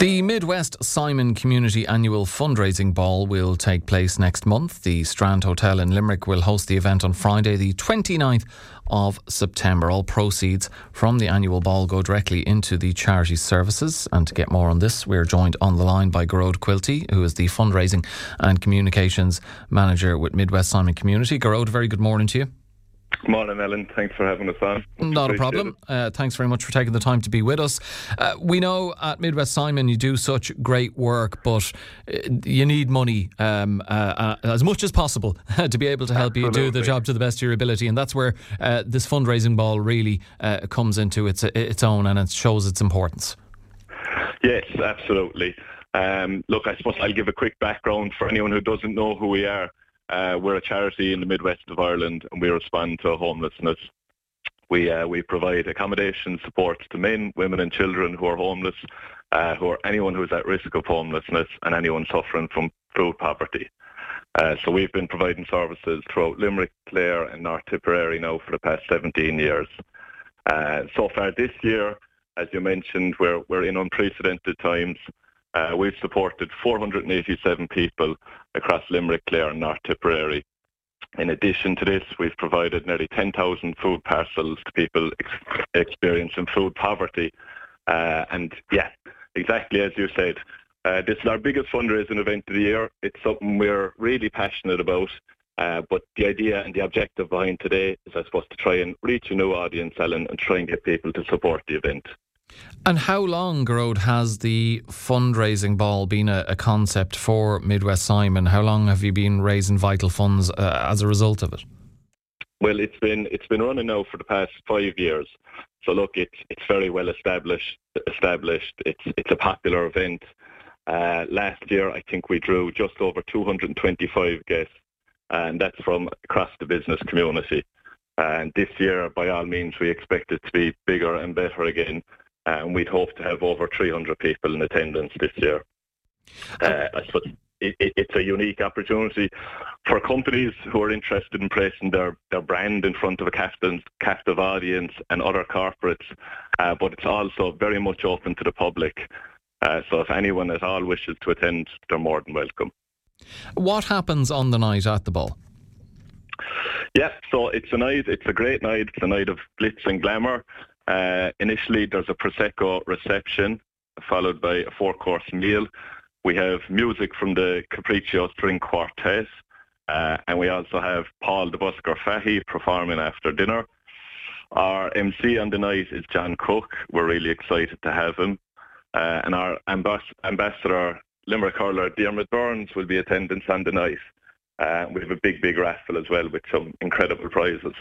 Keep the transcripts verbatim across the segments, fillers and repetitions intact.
The Midwest Simon Community Annual Fundraising Ball will take place next month. The Strand Hotel in Limerick will host the event on Friday, the twenty-ninth of September. All proceeds from the annual ball go directly into the charity services. And to get more on this, we're joined on the line by Gearóid Quilty, who is the Fundraising and Communications Manager with Midwest Simon Community. Gearóid, very good morning to you. Morning, Ellen. Thanks for having us on. Much Not a problem. Uh, thanks very much for taking the time to be with us. Uh, we know at Midwest Simon you do such great work, but uh, you need money um, uh, uh, as much as possible to be able to help Absolutely. you do the job to the best of your ability. And that's where uh, this fundraising ball really uh, comes into its, its own, and it shows its importance. Yes, absolutely. Um, look, I suppose I'll give a quick background for anyone who doesn't know who we are. Uh, we're a charity in the Midwest of Ireland, and we respond to homelessness. We uh, we provide accommodation support to men, women and children who are homeless, uh, who are anyone who's at risk of homelessness and anyone suffering from food poverty. Uh, so we've been providing services throughout Limerick, Clare and North Tipperary now for the past seventeen years. Uh, so far this year, as you mentioned, we're, we're in unprecedented times. Uh, we've supported four hundred eighty-seven people across Limerick, Clare and North Tipperary. In addition to this, we've provided nearly ten thousand food parcels to people ex- experiencing food poverty. Uh, and yeah, exactly as you said, uh, this is our biggest fundraising event of the year. It's something we're really passionate about. Uh, but the idea and the objective behind today is, I suppose, to try and reach a new audience, Ellen, and try and get people to support the event. And how long, Gearóid, has the fundraising ball been a, a concept for Midwest Simon? How long have you been raising vital funds uh, as a result of it? Well, it's been it's been running now for the past five years. So look, it's it's very well established. Established. It's it's a popular event. Uh, last year, I think we drew just over two hundred twenty-five guests, and that's from across the business community. And this year, by all means, we expect it to be bigger and better again. And we'd hope to have over three hundred people in attendance this year. Uh, I suppose it, it, it's a unique opportunity for companies who are interested in placing their, their brand in front of a captive, captive audience and other corporates, uh, but it's also very much open to the public. Uh, so if anyone at all wishes to attend, they're more than welcome. What happens on the night at the ball? Yeah, so it's a night, it's a great night. It's a night of glitz and glamour. Uh, initially, there's a Prosecco reception, followed by a four-course meal. We have music from the Capriccio String Quartet, uh, and we also have Paul the Busker Fahy performing after dinner. Our M C on the night is John Cook. We're really excited to have him. Uh, and our ambas- ambassador, Limerick hurler Diarmuid Burns, will be attendance on the night. Uh, we have a big, big raffle as well with some incredible prizes.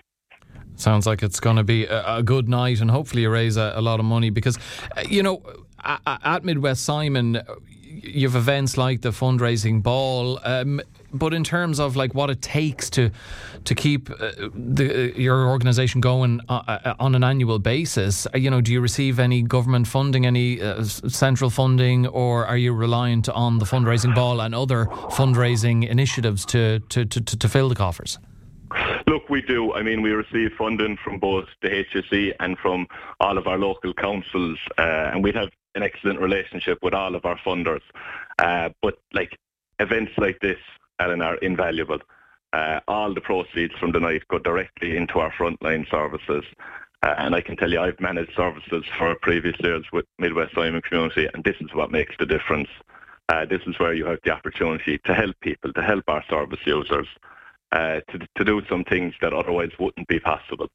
Sounds like it's going to be a, a good night, and hopefully you raise a, a lot of money because, uh, you know, at, at Midwest Simon, you have events like the fundraising ball, um, but in terms of like what it takes to to keep uh, the, uh, your organisation going uh, on an annual basis, uh, you know, do you receive any government funding, any uh, central funding, or are you reliant on the fundraising ball and other fundraising initiatives to to, to, to, to fill the coffers? Look, we do. I mean, we receive funding from both the H S E and from all of our local councils, uh, and we have an excellent relationship with all of our funders. Uh, but like events like this, Ellen, are invaluable. Uh, all the proceeds from the night go directly into our frontline services. Uh, and I can tell you, I've managed services for previous years with Midwest Simon Community, and this is what makes the difference. Uh, this is where you have the opportunity to help people, to help our service users. Uh, to, to do some things that otherwise wouldn't be possible.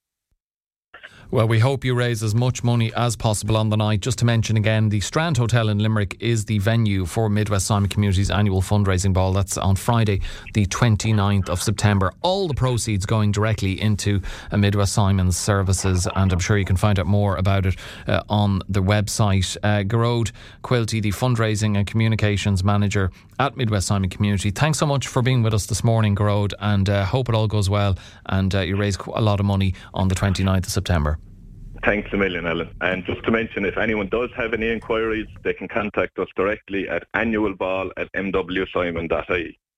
Well, we hope you raise as much money as possible on the night. Just to mention again, the Strand Hotel in Limerick is the venue for Midwest Simon Community's annual fundraising ball. That's on Friday, the twenty-ninth of September. All the proceeds going directly into uh, Midwest Simon's services, and I'm sure you can find out more about it uh, on the website. Uh, Gearóid Quilty, the Fundraising and Communications Manager at Midwest Simon Community. Thanks so much for being with us this morning, Gearóid, and uh, hope it all goes well and uh, you raise a lot of money on the twenty-ninth of September. Thanks a million, Ellen. And just to mention, if anyone does have any inquiries, they can contact us directly at annualball at m w simon dot I E.